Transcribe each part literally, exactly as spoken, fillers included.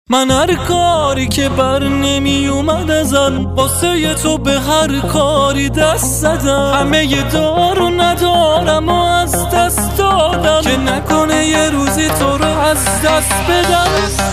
من هر کاری که بر نمی اومد ازم واسه تو به هر کاری دست زدم. همه دارو ندارم و از دست دادم که نکنه یه روزی تو رو از دست بدم.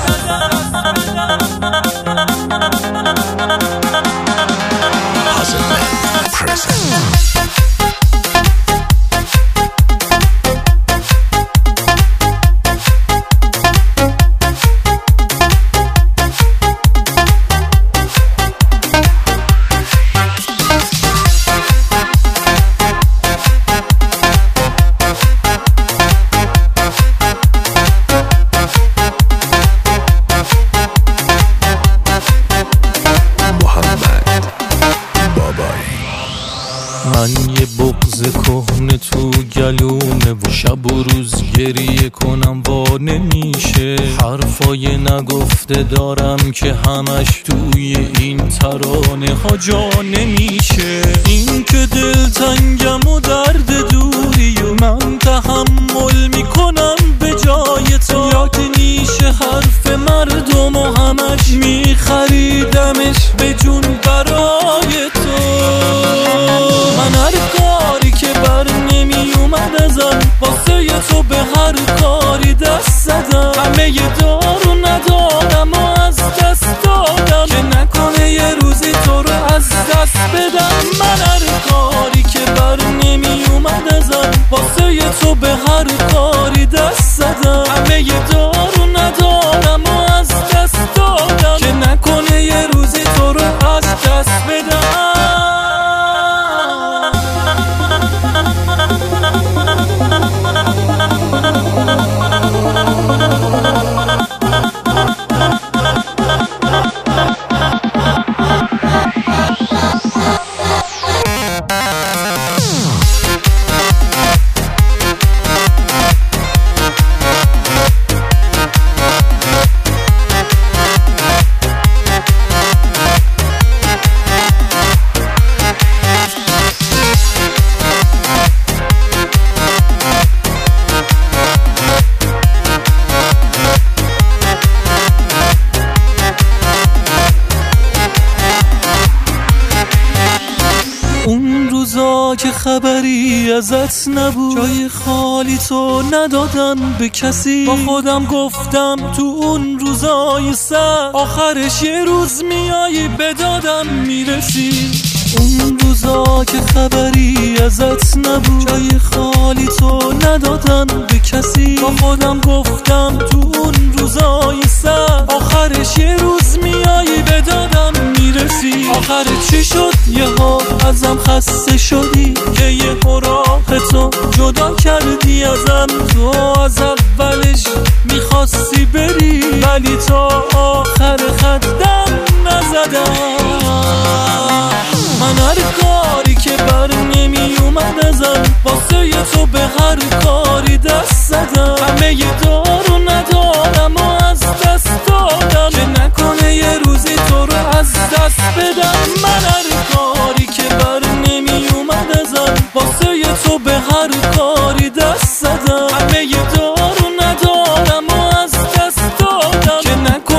من یه بغض کهنه تو گلومه و شب و روز گریه کنم وا نمیشه. حرفای نگفته دارم که همش توی این ترانه ها جا نمیشه. این که دلتنگم و درد دوری و من تحمل میکنم به جای تو، یا که نیشه حرف مردم و همش میخریدمش به جون برای تو. من هر کاری که بر نمی اومد ازم واسه تو به هر کاری دست زدم. همه دارو ندارم و از دست دادم که نکنه یه روزی تو رو از دست بدم. من هر کاری که بر نمی اومد ازم واسه تو به هر کاری دست زدم. همه دارو ندارم و از دست دادم که نکنه یه روزی تو رو از دست بدم. اون روزا که خبری ازت نبود، جای خالی تو ندادم به کسی. با خودم گفتم تو اون روزای سر آخرش یه روز میایی به دادم میرسی. اون روزا که خبری ازت نبود، جای خالی تو ندادم به کسی. با خودم گفتم تو اون روزای سر آخرش یه روز میایی به دادم میرسی. آخر چی شد یه ها ازم خسته شدی که یه راه تو جدا کردی ازم. تو از اولش میخواستی بری ولی تا آخر خطم نزدم. من هر کاری که بر نمی اومد ازم واسه تو به هر کاری دست زدم. همه دارو ندارم و از دست دادم که نکنه یه روزی تو رو از دست بدم. من هر کاری که بر نمی اومد ازم واسه تو به هر کاری دست زدم. همه دارو ندارم و از دست دادم که نکنه